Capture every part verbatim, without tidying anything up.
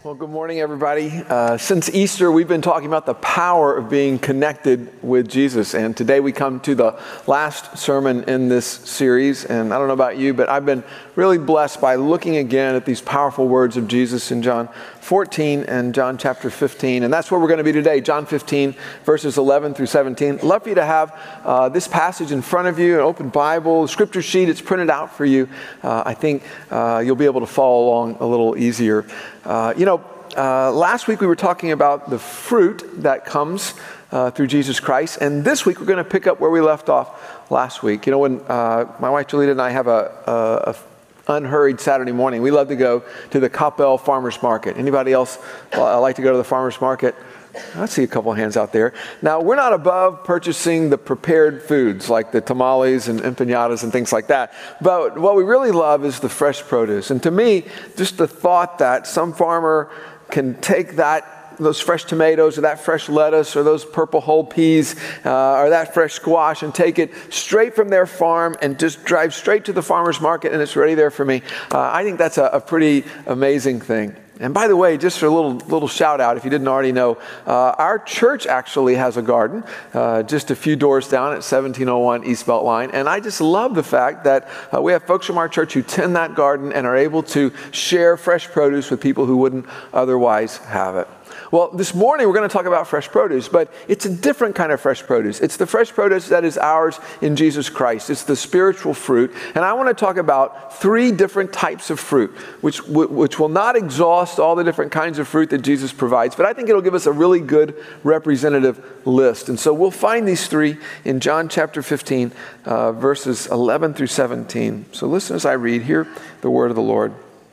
Well, good morning, everybody. Uh, since Easter, we've been talking about the power of being connected with Jesus. And today we come to the last sermon in this series. And I don't know about you, but I've been really blessed by looking again at these powerful words of Jesus in John fourteen and John chapter fifteen. And that's where we're going to be today, John fifteen, verses eleven through seventeen. I'd love for you to have uh, this passage in front of you, an open Bible, scripture sheet. It's printed out for you. Uh, I think uh, you'll be able to follow along a little easier. Uh, you know, uh, last week we were talking about the fruit that comes uh, through Jesus Christ. And this week we're going to pick up where we left off last week. You know, when uh, my wife Jolita and I have a, a, a unhurried Saturday morning, we love to go to the Coppell Farmers Market. Anybody else uh, like to go to the farmers market? I see a couple of hands out there. Now, we're not above purchasing the prepared foods like the tamales and empanadas and things like that. But what we really love is the fresh produce. And to me, just the thought that some farmer can take that those fresh tomatoes or that fresh lettuce or those purple whole peas uh, or that fresh squash and take it straight from their farm and just drive straight to the farmer's market and it's ready there for me. Uh, I think that's a, a pretty amazing thing. And by the way, just for a little little shout out, if you didn't already know, uh, our church actually has a garden uh, just a few doors down at seventeen oh one East Beltline. And I just love the fact that uh, we have folks from our church who tend that garden and are able to share fresh produce with people who wouldn't otherwise have it. Well, this morning we're going to talk about fresh produce, but it's a different kind of fresh produce. It's the fresh produce that is ours in Jesus Christ. It's the spiritual fruit. And I want to talk about three different types of fruit, which, which will not exhaust all the different kinds of fruit that Jesus provides, but I think it'll give us a really good representative list. And so we'll find these three in John chapter fifteen, uh, verses eleven through seventeen. So listen as I read here the word of the Lord.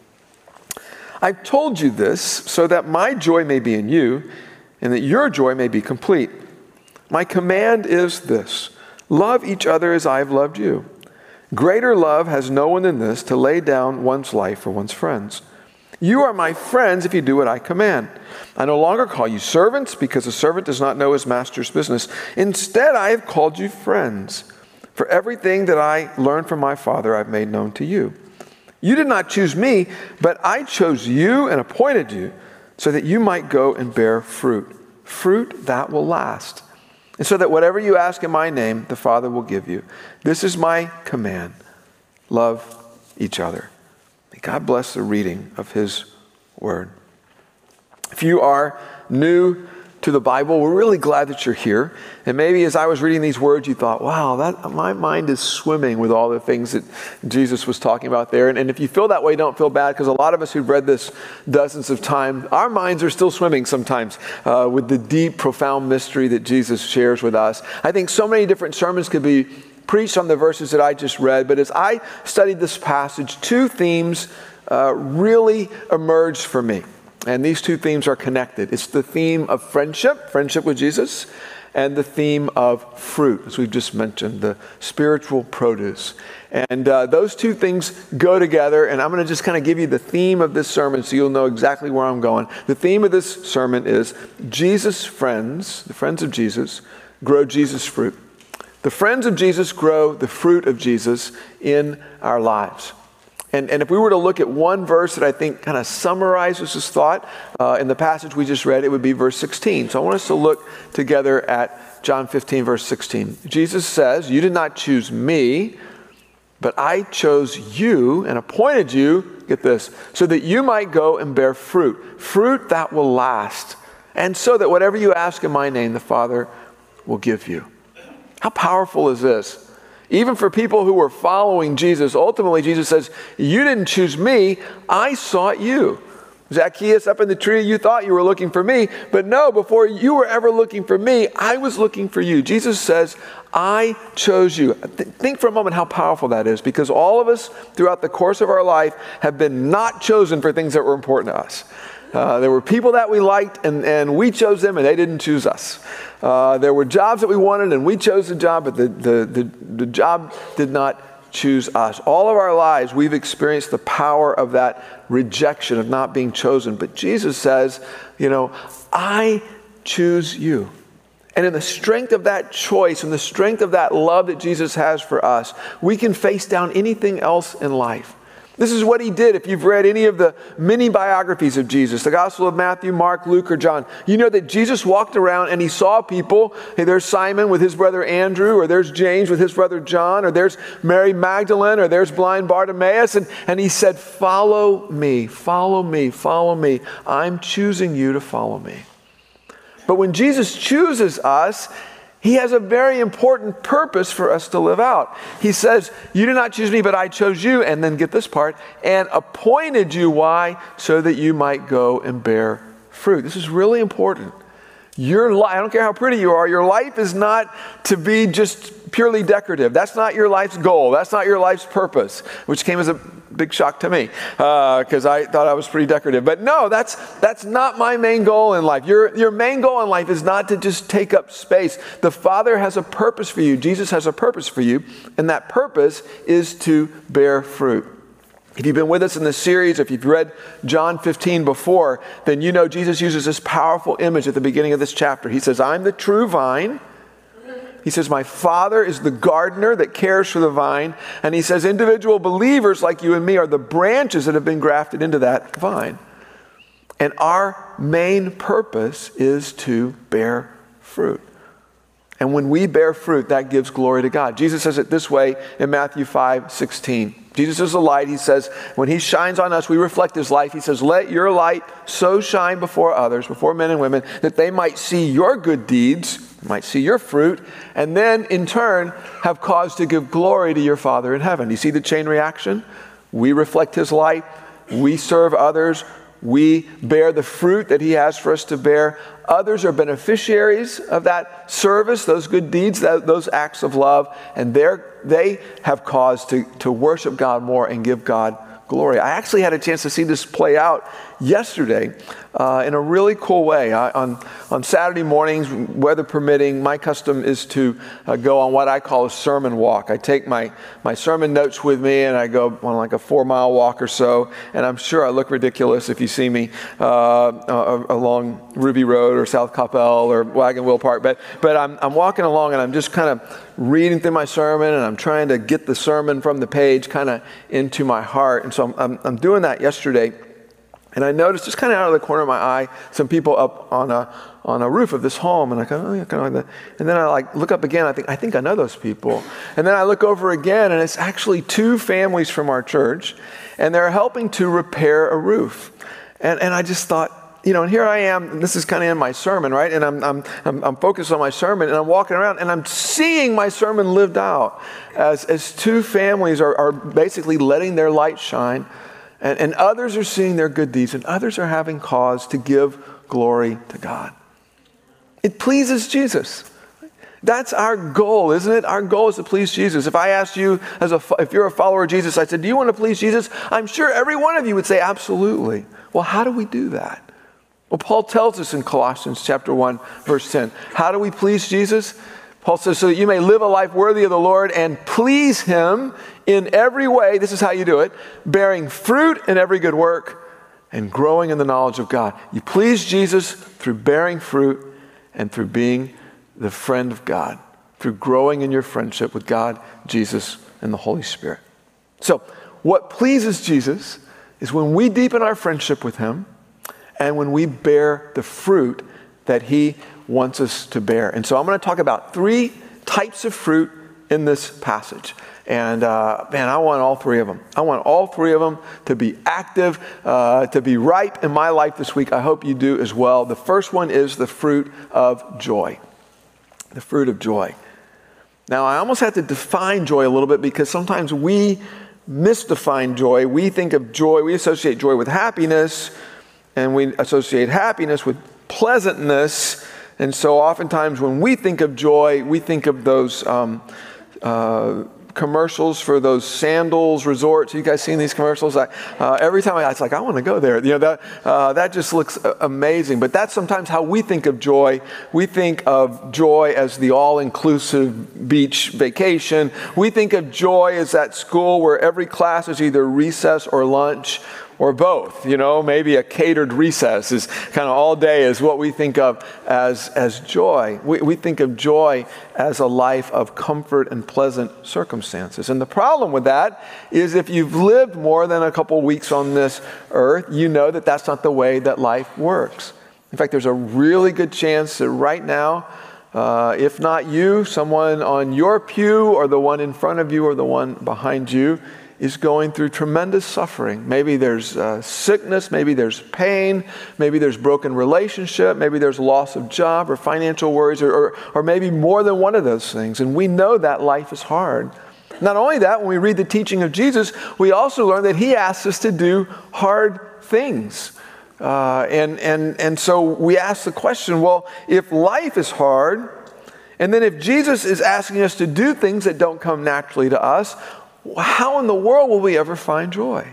I've told you this so that my joy may be in you and that your joy may be complete. My command is this: love each other as I have loved you. Greater love has no one than this, to lay down one's life for one's friends. You are my friends if you do what I command. I no longer call you servants, because a servant does not know his master's business. Instead, I have called you friends. For everything that I learned from my Father I've made known to you. You did not choose me, but I chose you and appointed you so that you might go and bear fruit, fruit that will last. And so that whatever you ask in my name, the Father will give you. This is my command: love each other. May God bless the reading of his word. If you are new to the Bible, we're really glad that you're here. And maybe as I was reading these words, you thought, wow, that my mind is swimming with all the things that Jesus was talking about there. And, and if you feel that way, don't feel bad, because a lot of us who've read this dozens of times, our minds are still swimming sometimes uh, with the deep, profound mystery that Jesus shares with us. I think so many different sermons could be preached on the verses that I just read, but as I studied this passage, two themes uh, really emerged for me. And these two themes are connected. It's the theme of friendship, friendship with Jesus, and the theme of fruit, as we've just mentioned, the spiritual produce. And uh, those two things go together, and I'm going to just kind of give you the theme of this sermon so you'll know exactly where I'm going. The theme of this sermon is Jesus' friends, the friends of Jesus, grow Jesus' fruit. The friends of Jesus grow the fruit of Jesus in our lives. And, and if we were to look at one verse that I think kind of summarizes this thought uh, in the passage we just read, it would be verse sixteen. So I want us to look together at John fifteen, verse sixteen. Jesus says, you did not choose me, but I chose you and appointed you, get this, so that you might go and bear fruit, fruit that will last, and so that whatever you ask in my name, the Father will give you. How powerful is this? Even for people who were following Jesus, ultimately Jesus says, you didn't choose me, I sought you. Zacchaeus up in the tree, you thought you were looking for me, but no, before you were ever looking for me, I was looking for you. Jesus says, I chose you. Th- think for a moment how powerful that is, because all of us throughout the course of our life have been not chosen for things that were important to us. Uh, there were people that we liked, and, and we chose them, and they didn't choose us. Uh, there were jobs that we wanted, and we chose the job, but the, the, the, the job did not choose us. All of our lives, we've experienced the power of that rejection, of not being chosen. But Jesus says, you know, I choose you. And in the strength of that choice and the strength of that love that Jesus has for us, we can face down anything else in life. This is what he did. If you've read any of the many biographies of Jesus, the Gospel of Matthew, Mark, Luke, or John, you know that Jesus walked around and he saw people. Hey, there's Simon with his brother Andrew, or there's James with his brother John, or there's Mary Magdalene, or there's blind Bartimaeus. And, and he said, follow me, follow me, follow me. I'm choosing you to follow me. But when Jesus chooses us, he has a very important purpose for us to live out. He says, you did not choose me, but I chose you. And then get this part, and appointed you. Why? So that you might go and bear fruit. This is really important. Your life, I don't care how pretty you are, your life is not to be just purely decorative. That's not your life's goal. That's not your life's purpose, which came as a big shock to me because uh, I thought I was pretty decorative. But no, that's that's not my main goal in life. Your, your main goal in life is not to just take up space. The Father has a purpose for you. Jesus has a purpose for you, and that purpose is to bear fruit. If you've been with us in this series, if you've read John fifteen before, then you know Jesus uses this powerful image at the beginning of this chapter. He says, I'm the true vine. He says, my Father is the gardener that cares for the vine. And he says, individual believers like you and me are the branches that have been grafted into that vine. And our main purpose is to bear fruit. And when we bear fruit, that gives glory to God. Jesus says it this way in Matthew five sixteen. Jesus is the light. He says, when he shines on us, we reflect his life. He says, let your light so shine before others, before men and women, that they might see your good deeds, might see your fruit, and then in turn have cause to give glory to your Father in heaven. You see the chain reaction? We reflect his light. We serve others. We bear the fruit that he has for us to bear. Others are beneficiaries of that service, those good deeds, that, those acts of love, and they're, they have cause to, to worship God more and give God glory. I actually had a chance to see this play out yesterday uh, in a really cool way. I, on, on Saturday mornings, weather permitting, my custom is to uh, go on what I call a sermon walk. I take my, my sermon notes with me and I go on like a four mile walk or so, and I'm sure I look ridiculous if you see me uh, uh, along Ruby Road or South Coppell or Wagon Wheel Park, but, but I'm, I'm walking along and I'm just kind of reading through my sermon, and I'm trying to get the sermon from the page kind of into my heart. And so I'm, I'm, I'm doing that yesterday, and I noticed just kind of out of the corner of my eye some people up on a on a roof of this home, and I go, oh, yeah, kind of like that. And then I like look up again. I think I think I know those people, and then I look over again, and it's actually two families from our church, and they're helping to repair a roof. And and I just thought, you know, and here I am, and this is kind of in my sermon, right? And I'm, I'm, I'm, I'm focused on my sermon, and I'm walking around, and I'm seeing my sermon lived out as, as two families are, are basically letting their light shine, and, and others are seeing their good deeds, and others are having cause to give glory to God. It pleases Jesus. That's our goal, isn't it? Our goal is to please Jesus. If I asked you, as a, if you're a follower of Jesus, I said, do you want to please Jesus? I'm sure every one of you would say, absolutely. Well, how do we do that? Well, Paul tells us in Colossians chapter one, verse ten. How do we please Jesus? Paul says, so that you may live a life worthy of the Lord and please him in every way. This is how you do it. Bearing fruit in every good work and growing in the knowledge of God. You please Jesus through bearing fruit and through being the friend of God, through growing in your friendship with God, Jesus, and the Holy Spirit. So what pleases Jesus is when we deepen our friendship with him, and when we bear the fruit that he wants us to bear. And so I'm going to talk about three types of fruit in this passage. And uh, man, I want all three of them. I want all three of them to be active, uh, to be ripe in my life this week. I hope you do as well. The first one is the fruit of joy. The fruit of joy. Now, I almost have to define joy a little bit because sometimes we misdefine joy. We think of joy, we associate joy with happiness, and we associate happiness with pleasantness. And so oftentimes when we think of joy, we think of those um, uh, commercials for those sandals resorts. You guys seen these commercials? I, uh, every time I, it's like, I want to go there. You know, that, uh, that just looks amazing. But that's sometimes how we think of joy. We think of joy as the all-inclusive beach vacation. We think of joy as that school where every class is either recess or lunch. or both. You know, maybe a catered recess is kind of all day is what we think of as, as joy. We, we think of joy as a life of comfort and pleasant circumstances. And the problem with that is if you've lived more than a couple weeks on this earth, you know that that's not the way that life works. In fact, there's a really good chance that right now, uh, if not you, someone on your pew or the one in front of you or the one behind you is going through tremendous suffering. Maybe there's uh, sickness, maybe there's pain, maybe there's broken relationship, maybe there's loss of job or financial worries, or, or, or maybe more than one of those things. And we know that life is hard. Not only that, when we read the teaching of Jesus, we also learn that he asks us to do hard things. Uh, and, and, and so we ask the question, well, if life is hard, and then if Jesus is asking us to do things that don't come naturally to us, how in the world will we ever find joy?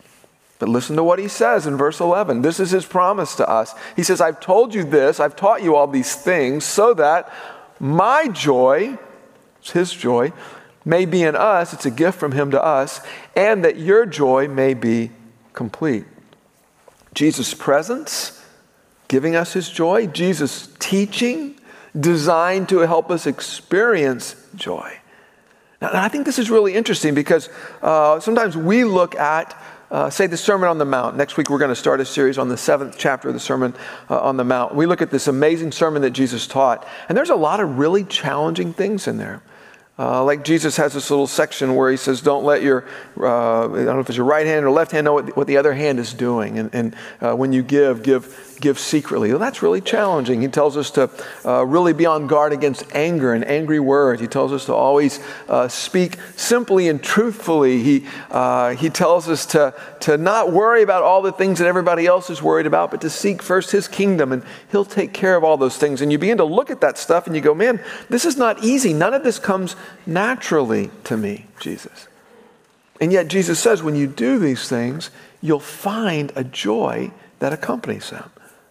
But listen to what he says in verse eleven. This is his promise to us. He says, I've told you this, I've taught you all these things so that my joy, it's his joy, may be in us, it's a gift from him to us, and that your joy may be complete. Jesus' presence, giving us his joy, Jesus' teaching, designed to help us experience joy. Now, I think this is really interesting because uh, sometimes we look at, uh, say, the Sermon on the Mount. Next week we're going to start a series on the seventh chapter of the Sermon uh, on the Mount. We look at this amazing sermon that Jesus taught, and there's a lot of really challenging things in there. Uh, like Jesus has this little section where he says, don't let your, uh, I don't know if it's your right hand or left hand, know what, what the other hand is doing. And, and uh, when you give, give, give secretly. Well, that's really challenging. He tells us to uh, really be on guard against anger and angry words. He tells us to always uh, speak simply and truthfully. He, uh, he tells us to, to not worry about all the things that everybody else is worried about, but to seek first his kingdom, and he'll take care of all those things. And you begin to look at that stuff and you go, man, this is not easy. None of this comes naturally to me, Jesus. And yet Jesus says when you do these things, you'll find a joy that accompanies them.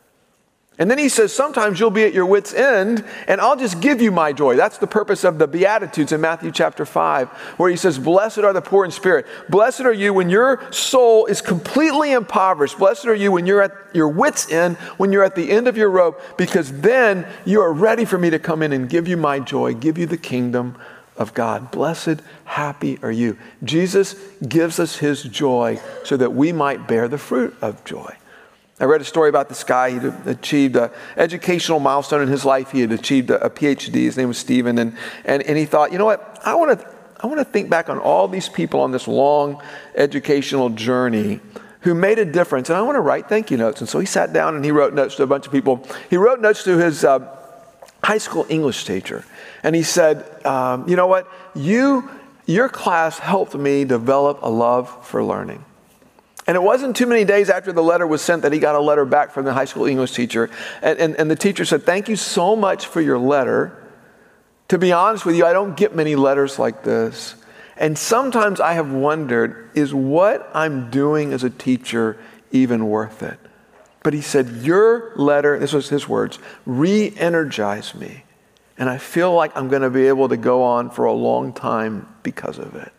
And then he says, sometimes you'll be at your wit's end, and I'll just give you my joy. That's the purpose of the Beatitudes in Matthew chapter five, where he says, blessed are the poor in spirit. Blessed are you when your soul is completely impoverished. Blessed are you when you're at your wit's end, when you're at the end of your rope, because then you are ready for me to come in and give you my joy, give you the kingdom of God. Blessed, happy are you. Jesus gives us his joy so that we might bear the fruit of joy. I read a story about this guy. He had achieved an educational milestone in his life. He had achieved a, a P H D. His name was Stephen. And, and, and he thought, you know what? I want to I want to think back on all these people on this long educational journey who made a difference. And I want to write thank you notes. And so he sat down and he wrote notes to a bunch of people. He wrote notes to his uh, high school English teacher. And he said, um, you know what? You, your class helped me develop a love for learning. And it wasn't too many days after the letter was sent that he got a letter back from the high school English teacher. And, and, and the teacher said, thank you so much for your letter. To be honest with you, I don't get many letters like this. And sometimes I have wondered, is what I'm doing as a teacher even worth it? But he said, your letter, this was his words, re-energized me. And I feel like I'm going to be able to go on for a long time because of it.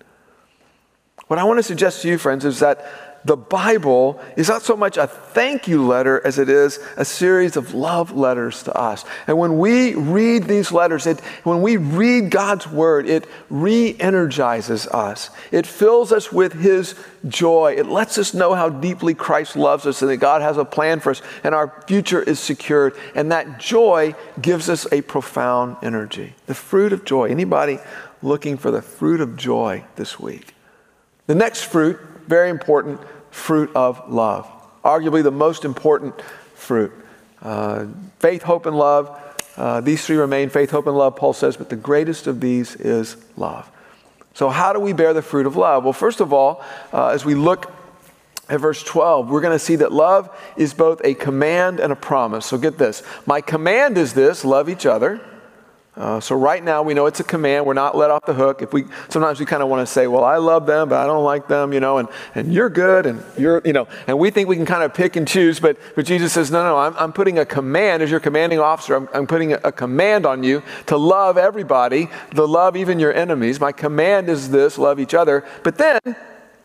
What I want to suggest to you, friends, is that the Bible is not so much a thank you letter as it is a series of love letters to us. And when we read these letters, it, when we read God's word, it re-energizes us. It fills us with his joy. It lets us know how deeply Christ loves us and that God has a plan for us and our future is secured. And that joy gives us a profound energy. The fruit of joy. Anybody looking for the fruit of joy this week? The next fruit, very important, fruit of love. Arguably the most important fruit. Uh, faith, hope, and love. Uh, these three remain, faith, hope, and love, Paul says, but the greatest of these is love. So how do we bear the fruit of love? Well, first of all, uh, as we look at verse twelve, we're going to see that love is both a command and a promise. So get this. My command is this, love each other. Uh, so right now we know it's a command. We're not let off the hook. If we sometimes we kind of want to say, well, I love them, but I don't like them, you know, and, and you're good and you're, you know, and we think we can kind of pick and choose, but, but Jesus says, no, no, I'm, I'm putting a command as your commanding officer. I'm, I'm putting a, a command on you to love everybody, to love even your enemies. My command is this, love each other. But then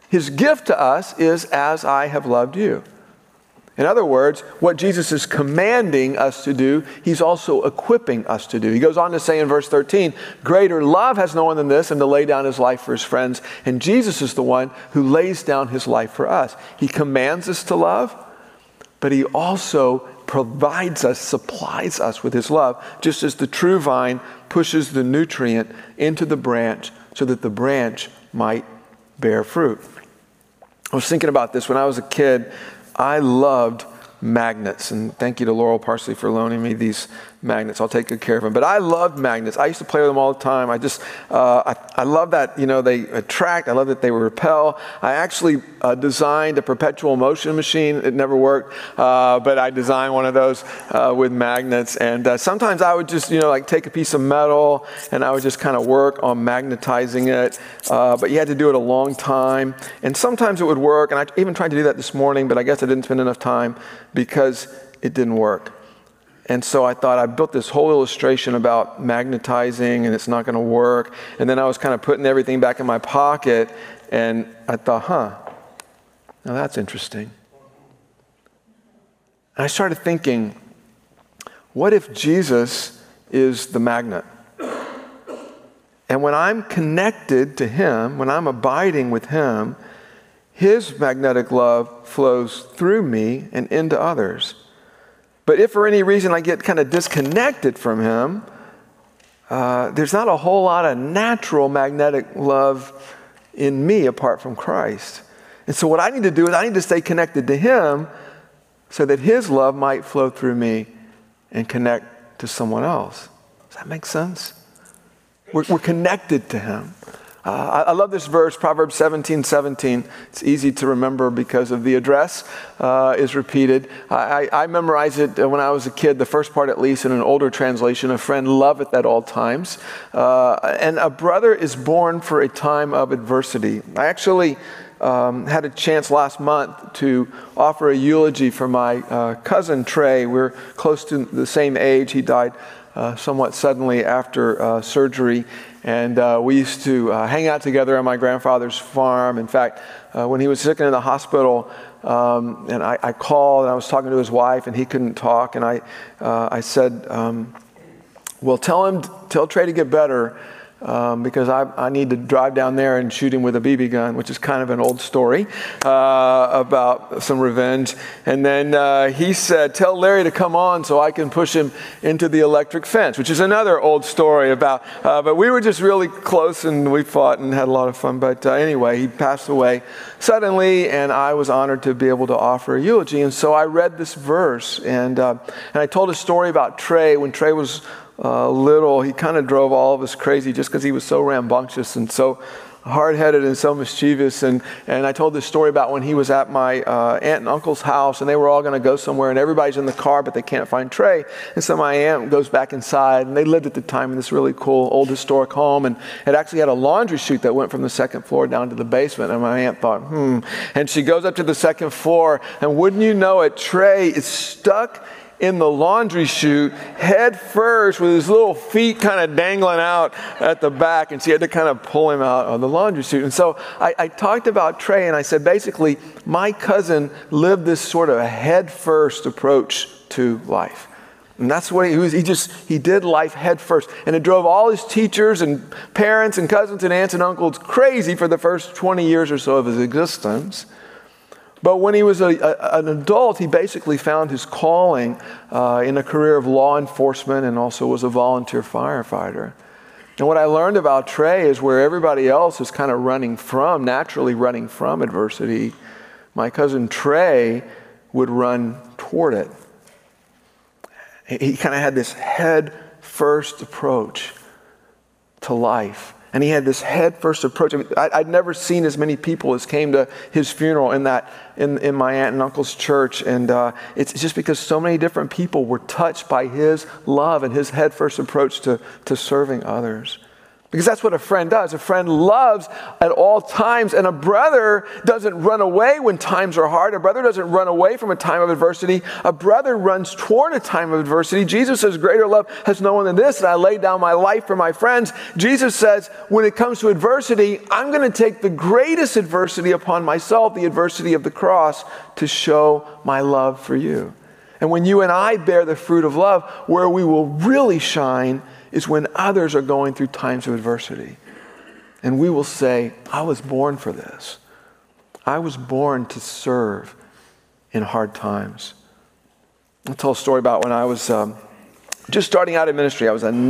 His gift to us is as I have loved you. In other words, what Jesus is commanding us to do, he's also equipping us to do. He goes on to say in verse thirteen, greater love has no one than this, and to lay down his life for his friends. And Jesus is the one who lays down his life for us. He commands us to love, but he also provides us, supplies us with his love, just as the true vine pushes the nutrient into the branch so that the branch might bear fruit. I was thinking about this when I was a kid. I loved magnets, and thank you to Laurel Parsley for loaning me these magnets. I'll take good care of them. But I loved magnets. I used to play with them all the time. I just, uh, I, I love that, you know, they attract. I love that they repel. I actually uh, designed a perpetual motion machine. It never worked, uh, but I designed one of those uh, with magnets. And uh, sometimes I would just, you know, like take a piece of metal and I would just kind of work on magnetizing it. Uh, but you had to do it a long time. And sometimes it would work. And I even tried to do that this morning, but I guess I didn't spend enough time because it didn't work. And so I thought I built this whole illustration about magnetizing and it's not going to work. And then I was kind of putting everything back in my pocket and I thought, huh, now that's interesting. And I started thinking, what if Jesus is the magnet? And when I'm connected to him, when I'm abiding with him, his magnetic love flows through me and into others. But if for any reason I get kind of disconnected from him, uh, there's not a whole lot of natural magnetic love in me apart from Christ. And so what I need to do is I need to stay connected to him so that his love might flow through me and connect to someone else. Does that make sense? We're, we're connected to him. Uh, I, I love this verse, Proverbs seventeen seventeen. It's easy to remember because of the address uh, is repeated. I, I, I memorized it when I was a kid, the first part at least, in an older translation. A friend loveth at all times. Uh, and a brother is born for a time of adversity. I actually um, had a chance last month to offer a eulogy for my uh, cousin Trey. We're close to the same age. He died uh, somewhat suddenly after uh, surgery. And uh, we used to uh, hang out together on my grandfather's farm. In fact, uh, when he was sick in the hospital, um, and I, I called and I was talking to his wife, and he couldn't talk. And I, uh, I said, um, "Well, tell him, tell Trey to get better, um, because I, I need to drive down there and shoot him with a B B gun," which is kind of an old story uh, about some revenge. And then uh, he said, "Tell Larry to come on so I can push him into the electric fence," which is another old story about, uh, but we were just really close and we fought and had a lot of fun. But uh, anyway, he passed away suddenly, and I was honored to be able to offer a eulogy. And so I read this verse, and uh, and I told a story about Trey. When Trey was Uh, little, he kind of drove all of us crazy just because he was so rambunctious and so hard-headed and so mischievous. And, and I told this story about when he was at my uh, aunt and uncle's house, and they were all going to go somewhere, and everybody's in the car, but they can't find Trey. And so my aunt goes back inside, and they lived at the time in this really cool old historic home, and it actually had a laundry chute that went from the second floor down to the basement. And my aunt thought, hmm. And she goes up to the second floor, and wouldn't you know it, Trey is stuck in the laundry chute head first with his little feet kind of dangling out at the back, and she had to kind of pull him out of the laundry chute. And so I, I talked about Trey, and I said, basically, my cousin lived this sort of head first approach to life. And that's what he was. He just, he did life head first. And it drove all his teachers and parents and cousins and aunts and uncles crazy for the first twenty years or so of his existence. But when he was a, a, an adult, he basically found his calling uh, in a career of law enforcement, and also was a volunteer firefighter. And what I learned about Trey is where everybody else is kind of running from, naturally running from adversity, my cousin Trey would run toward it. He kind of had this head-first approach to life. And he had this head-first approach. I mean, I, I'd never seen as many people as came to his funeral in that in, in my aunt and uncle's church. And uh, it's just because so many different people were touched by his love and his head-first approach to, to serving others. Because that's what a friend does. A friend loves at all times, and a brother doesn't run away when times are hard. A brother doesn't run away from a time of adversity. A brother runs toward a time of adversity. Jesus says, greater love has no one than this, and I lay down my life for my friends. Jesus says, when it comes to adversity, I'm going to take the greatest adversity upon myself, the adversity of the cross, to show my love for you. And when you and I bear the fruit of love, where we will really shine is when others are going through times of adversity. And we will say, I was born for this. I was born to serve in hard times. I'll tell a story about when I was um, just starting out in ministry. I was a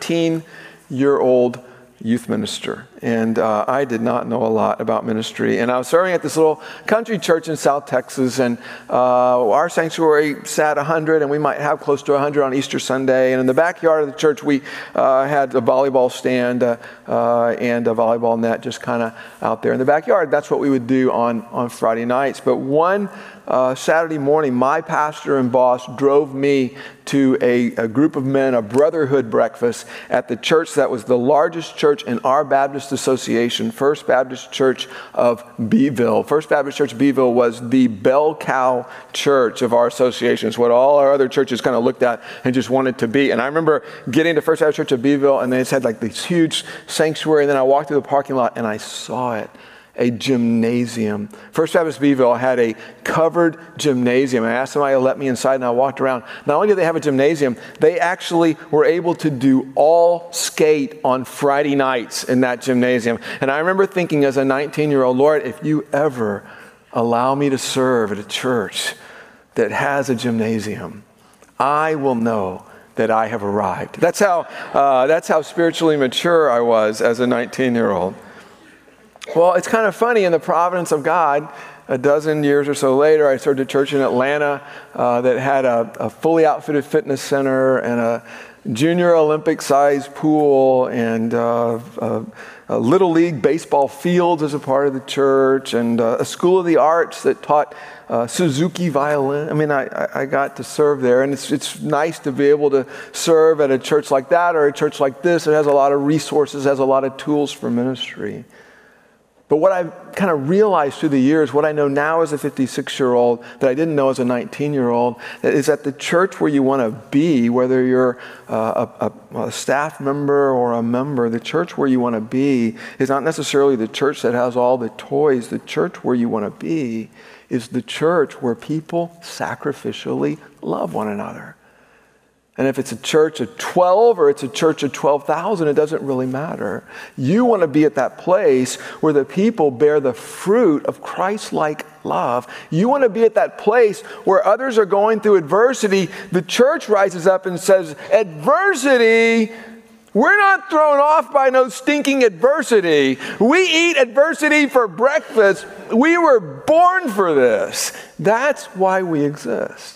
nineteen-year-old youth minister, and uh, I did not know a lot about ministry. And I was serving at this little country church in South Texas, and uh, our sanctuary sat one hundred, and we might have close to one hundred on Easter Sunday. And in the backyard of the church, we uh, had a volleyball stand uh, uh, and a volleyball net just kind of out there in the backyard. That's what we would do on, on Friday nights. But one Uh, Saturday morning, my pastor and boss drove me to a, a group of men, a brotherhood breakfast at the church that was the largest church in our Baptist Association, First Baptist Church of Beeville. First Baptist Church of Beeville was the bell cow church of our association. It's what all our other churches kind of looked at and just wanted to be. And I remember getting to First Baptist Church of Beeville, and they just had like this huge sanctuary, and then I walked through the parking lot and I saw it. A gymnasium. First Baptist Beeville had a covered gymnasium. I asked somebody to let me inside, and I walked around. Not only did they have a gymnasium, they actually were able to do all skate on Friday nights in that gymnasium. And I remember thinking as a nineteen-year-old, Lord, if you ever allow me to serve at a church that has a gymnasium, I will know that I have arrived. That's how, uh, that's how spiritually mature I was as a nineteen-year-old. Well, it's kind of funny, in the providence of God, a dozen years or so later, I started a church in Atlanta uh, that had a, a fully outfitted fitness center and a junior Olympic-sized pool and uh, a, a Little League baseball fields as a part of the church, and uh, a school of the arts that taught uh, Suzuki violin. I mean, I, I got to serve there, and it's, it's nice to be able to serve at a church like that or a church like this. It has a lot of resources, has a lot of tools for ministry. But what I've kind of realized through the years, what I know now as a fifty-six-year-old that I didn't know as a nineteen-year-old, is that the church where you want to be, whether you're uh, a, a, a staff member or a member, the church where you want to be is not necessarily the church that has all the toys. The church where you want to be is the church where people sacrificially love one another. And if it's a church of twelve or it's a church of twelve thousand, it doesn't really matter. You want to be at that place where the people bear the fruit of Christ-like love. You want to be at that place where others are going through adversity. The church rises up and says, adversity, we're not thrown off by no stinking adversity. We eat adversity for breakfast. We were born for this. That's why we exist.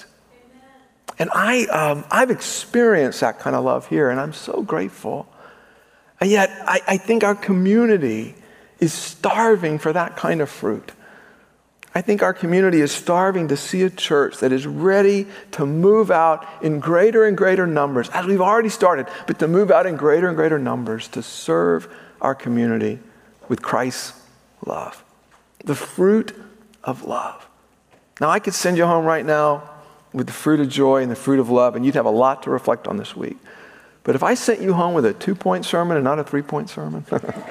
And I, um, I've experienced that kind of love here, and I'm so grateful. And yet, I, I think our community is starving for that kind of fruit. I think our community is starving to see a church that is ready to move out in greater and greater numbers, as we've already started, but to move out in greater and greater numbers to serve our community with Christ's love, the fruit of love. Now, I could send you home right now with the fruit of joy and the fruit of love, and you'd have a lot to reflect on this week. But if I sent you home with a two-point sermon and not a three-point sermon,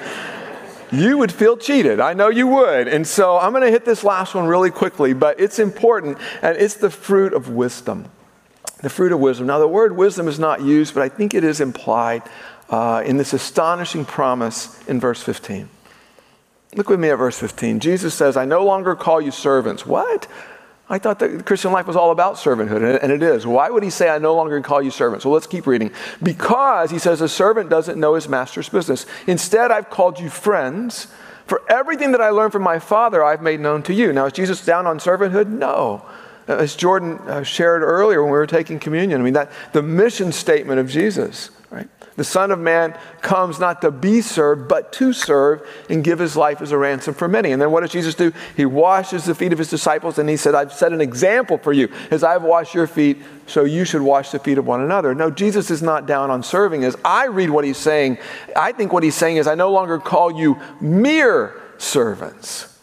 you would feel cheated. I know you would. And so I'm going to hit this last one really quickly, but it's important, and it's the fruit of wisdom. The fruit of wisdom. Now, the word wisdom is not used, but I think it is implied uh, in this astonishing promise in verse fifteen. Look with me at verse fifteen. Jesus says, I no longer call you servants. What? I thought that the Christian life was all about servanthood, and it is. Why would he say, I no longer call you servants? Well, let's keep reading. Because, he says, a servant doesn't know his master's business. Instead, I've called you friends. For everything that I learned from my Father, I've made known to you. Now, is Jesus down on servanthood? No. As Jordan uh, shared earlier when we were taking communion, I mean, that the mission statement of Jesus right? The Son of Man comes not to be served, but to serve and give his life as a ransom for many. And then what does Jesus do? He washes the feet of his disciples, and he said, I've set an example for you. As I've washed your feet, so you should wash the feet of one another. No, Jesus is not down on serving. As I read what he's saying, I think what he's saying is, I no longer call you mere servants.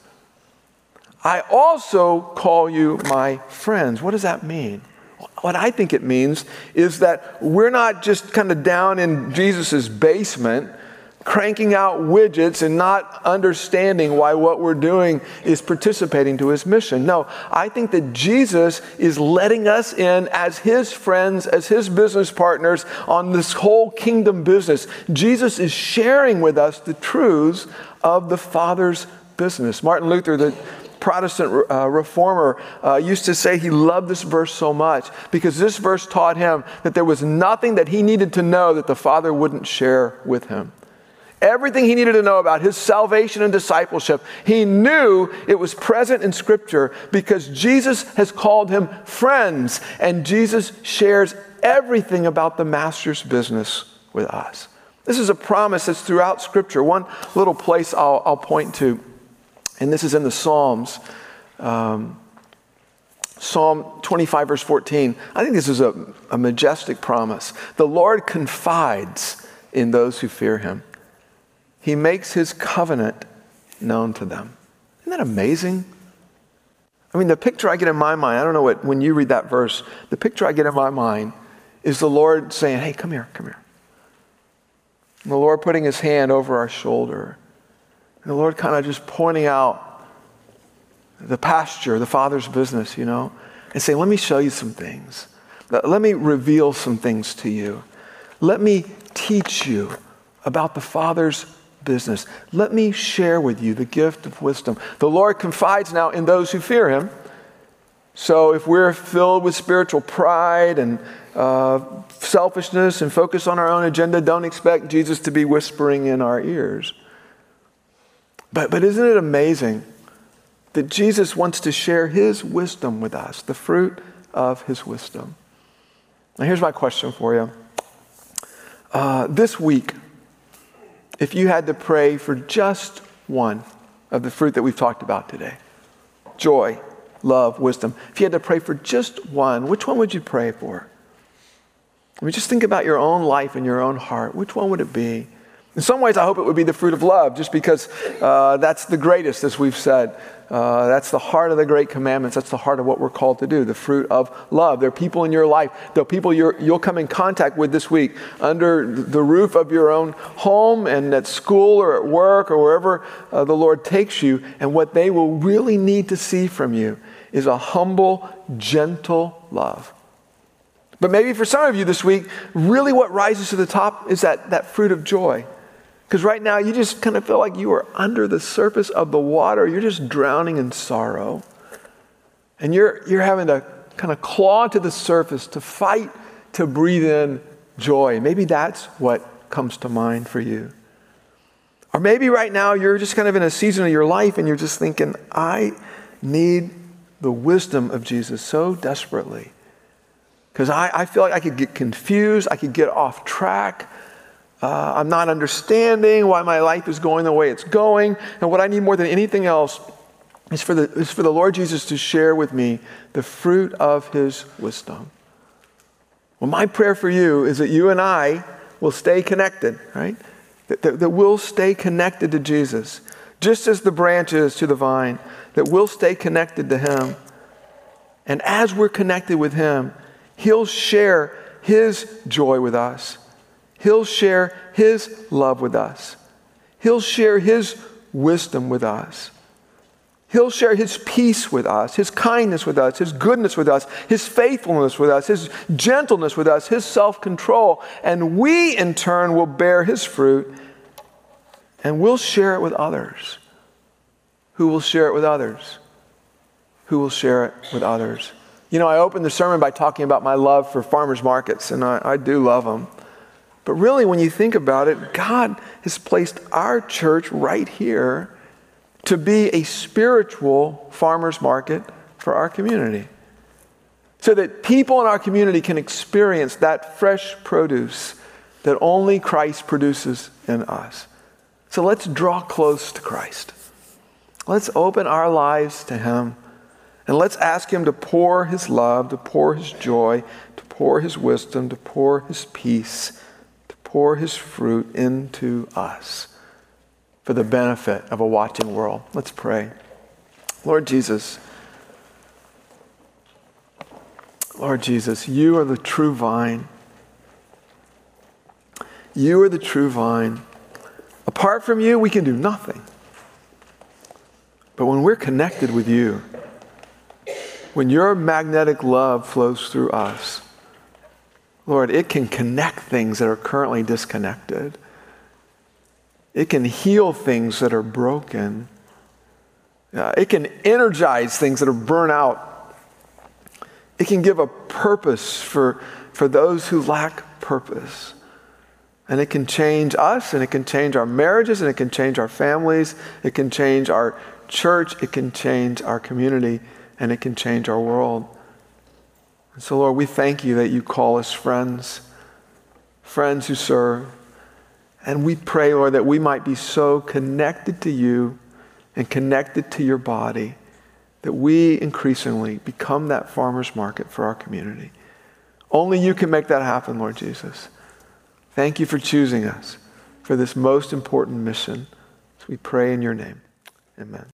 I also call you my friends. What does that mean? What I think it means is that we're not just kind of down in Jesus's basement cranking out widgets and not understanding why what we're doing is participating to his mission. No, I think that Jesus is letting us in as his friends, as his business partners on this whole kingdom business. Jesus is sharing with us the truths of the Father's business. Martin Luther, the Protestant uh, reformer, uh, used to say he loved this verse so much because this verse taught him that there was nothing that he needed to know that the Father wouldn't share with him. Everything he needed to know about his salvation and discipleship, he knew it was present in Scripture because Jesus has called him friends, and Jesus shares everything about the Master's business with us. This is a promise that's throughout Scripture. One little place I'll, I'll point to, and this is in the Psalms, um, Psalm twenty-five, verse fourteen. I think this is a, a majestic promise. The Lord confides in those who fear him. He makes his covenant known to them. Isn't that amazing? I mean, the picture I get in my mind, I don't know what, when you read that verse, the picture I get in my mind is the Lord saying, hey, come here, come here. And the Lord putting his hand over our shoulder. And the Lord kind of just pointing out the pasture, the Father's business, you know, and saying, let me show you some things. Let me reveal some things to you. Let me teach you about the Father's business. Let me share with you the gift of wisdom. The Lord confides now in those who fear him. So if we're filled with spiritual pride and uh, selfishness and focus on our own agenda, don't expect Jesus to be whispering in our ears. But, but isn't it amazing that Jesus wants to share his wisdom with us, the fruit of his wisdom? Now here's my question for you. Uh, this week, if you had to pray for just one of the fruit that we've talked about today, joy, love, wisdom, if you had to pray for just one, which one would you pray for? I mean, just think about your own life and your own heart. Which one would it be? In some ways, I hope it would be the fruit of love, just because uh, that's the greatest, as we've said. Uh, that's the heart of the great commandments. That's the heart of what we're called to do, the fruit of love. There are people in your life, there are people you're, you'll come in contact with this week under the roof of your own home and at school or at work or wherever uh, the Lord takes you, and what they will really need to see from you is a humble, gentle love. But maybe for some of you this week, really what rises to the top is that, that fruit of joy. Because right now you just kind of feel like you are under the surface of the water. You're just drowning in sorrow. And you're, you're having to kind of claw to the surface to fight to breathe in joy. Maybe that's what comes to mind for you. Or maybe right now you're just kind of in a season of your life and you're just thinking, I need the wisdom of Jesus so desperately. Because I, I feel like I could get confused. I could get off track. Uh, I'm not understanding why my life is going the way it's going. And what I need more than anything else is for the, is for the Lord Jesus to share with me the fruit of his wisdom. Well, my prayer for you is that you and I will stay connected, right? That, that, that we'll stay connected to Jesus, just as the branch is to the vine, that we'll stay connected to him. And as we're connected with him, he'll share his joy with us. He'll share his love with us. He'll share his wisdom with us. He'll share his peace with us, his kindness with us, his goodness with us, his faithfulness with us, his gentleness with us, his self-control. And we, in turn, will bear his fruit, and we'll share it with others. Who will share it with others? Who will share it with others? You know, I opened the sermon by talking about my love for farmers markets, and I, I do love them. But really, when you think about it, God has placed our church right here to be a spiritual farmers market for our community. So that people in our community can experience that fresh produce that only Christ produces in us. So let's draw close to Christ. Let's open our lives to him, and let's ask him to pour his love, to pour his joy, to pour his wisdom, to pour his peace, to pour his fruit into us for the benefit of a watching world. Let's pray. Lord Jesus, Lord Jesus, you are the true vine. You are the true vine. Apart from you, we can do nothing. But when we're connected with you, when your magnetic love flows through us, Lord, it can connect things that are currently disconnected. It can heal things that are broken. Uh, it can energize things that are burnt out. It can give a purpose for, for those who lack purpose. And it can change us, and it can change our marriages, and it can change our families. It can change our church. It can change our community, and it can change our world. And so, Lord, we thank you that you call us friends, friends who serve. And we pray, Lord, that we might be so connected to you and connected to your body that we increasingly become that farmer's market for our community. Only you can make that happen, Lord Jesus. Thank you for choosing us for this most important mission. So we pray in your name. Amen.